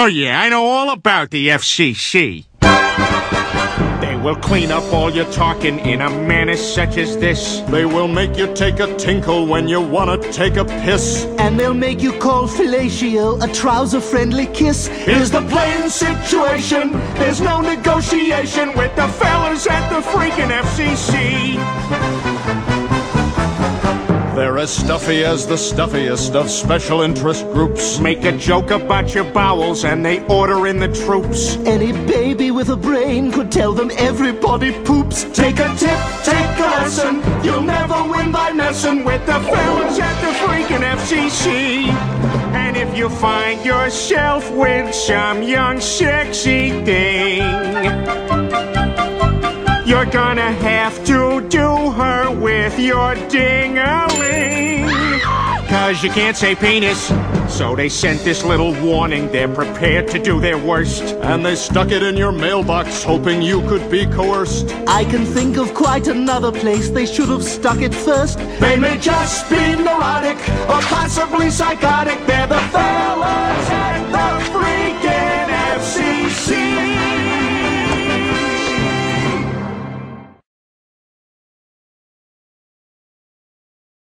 Oh yeah, I know all about the FCC. They will clean up all your talking in a manner such as this. They will make you take a tinkle when you wanna take a piss. And they'll make you call fellatio a trouser-friendly kiss. Here's the plain situation. There's no negotiation with the fellas at the freaking FCC. They're as stuffy as the stuffiest of special interest groups. Make a joke about your bowels and they order in the troops. Any baby with a brain could tell them everybody poops. Take a tip, take a lesson. You'll never win by messing with the fellas at the freaking FCC. And if you find yourself with some young sexy thing, you're gonna have to do her with your ding-a-ling. 'Cause you can't say penis, so they sent this little warning. They're prepared to do their worst. And they stuck it in your mailbox, hoping you could be coerced. I can think of quite another place they should have stuck it first. They may just be neurotic or possibly psychotic.